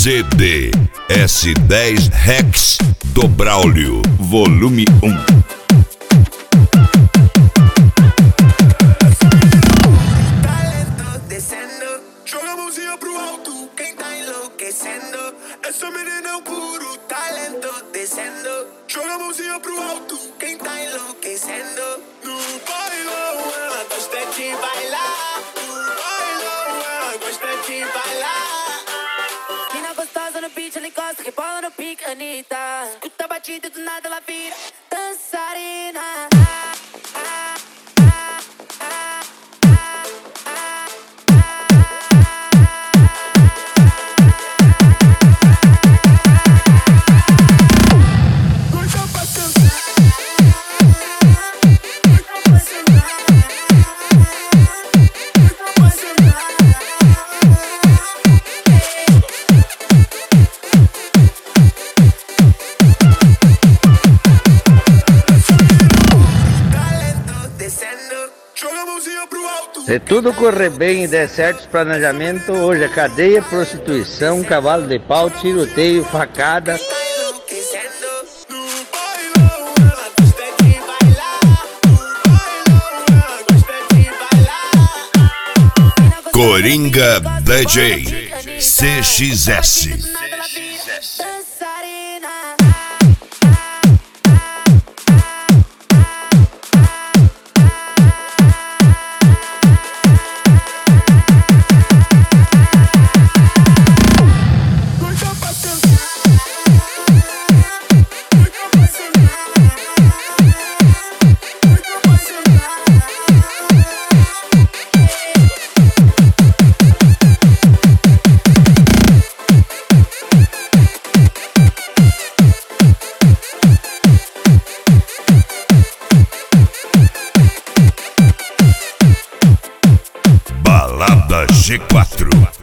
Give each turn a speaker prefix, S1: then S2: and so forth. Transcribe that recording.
S1: ZD S10 Rex do Braulio, volume 1.
S2: Joga a mãozinha pro alto, quem tá enlouquecendo. Essa menina é um puro talento descendo. Joga a mãozinha pro alto, quem tá enlouquecendo. No bailão, ela gosta de bailar. No bailão, ela gosta de bailar.
S3: Mina gostosa no beat, ela encosta, rebola no pique, Anitta. Escuta a batida e do nada ela vira dançarina.
S4: Se tudo correr bem e der certo os planejamentos, hoje é cadeia, prostituição, cavalo de pau, tiroteio, facada.
S1: Coringa DJ CXS. Balada G4.